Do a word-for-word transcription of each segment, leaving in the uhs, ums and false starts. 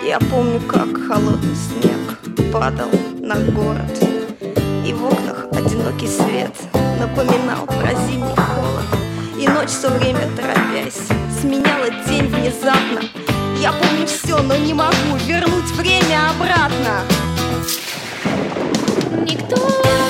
Я помню, как холодный снег падал на город, и в окнах одинокий свет напоминал про зимний холод. И ночь, все время торопясь, сменяла день внезапно. Я помню все, но не могу вернуть время обратно. Никто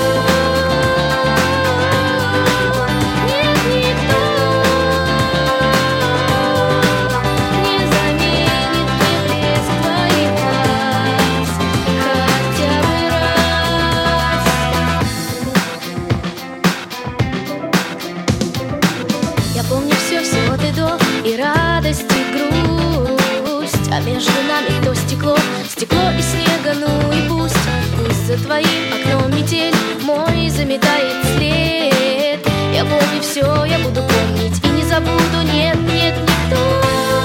и радость, и грусть, а между нами то стекло, стекло и снега, ну и пусть, пусть за твоим окном метель мой заметает след. Я помню все, я буду помнить и не забуду, нет, нет, никто.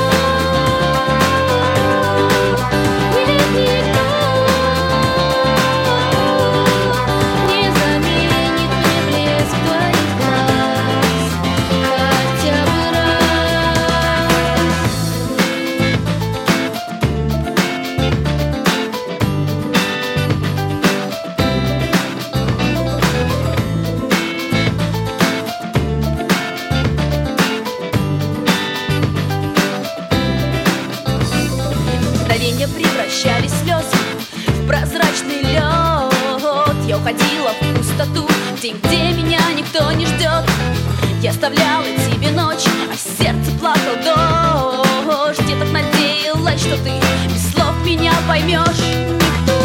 Превращали слезы в прозрачный лед. Я уходила в пустоту, в день, где меня никто не ждет. Я оставляла тебе ночь, а в сердце плакал дождь. Я так надеялась, что ты без слов меня поймешь.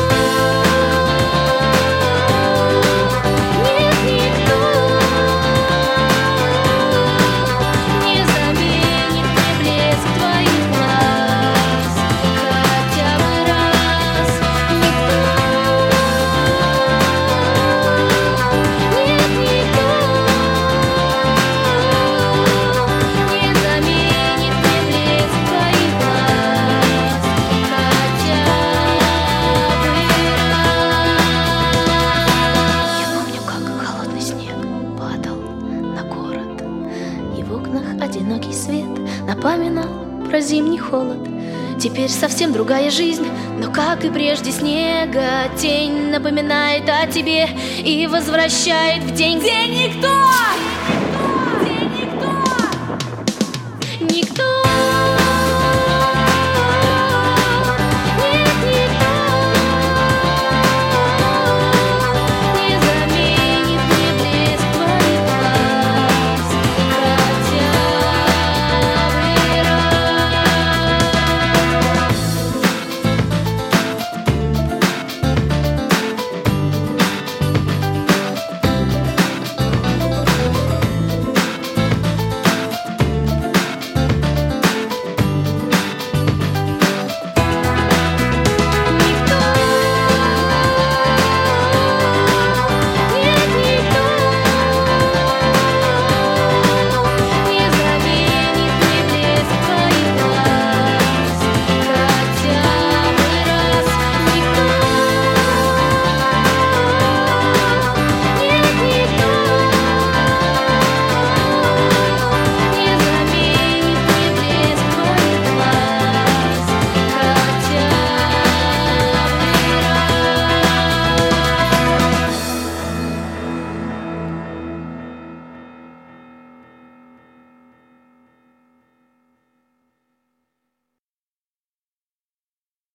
Одинокий свет напоминал про зимний холод. Теперь совсем другая жизнь, но как и прежде снега тень напоминает о тебе и возвращает в день, где никто, где никто, никто.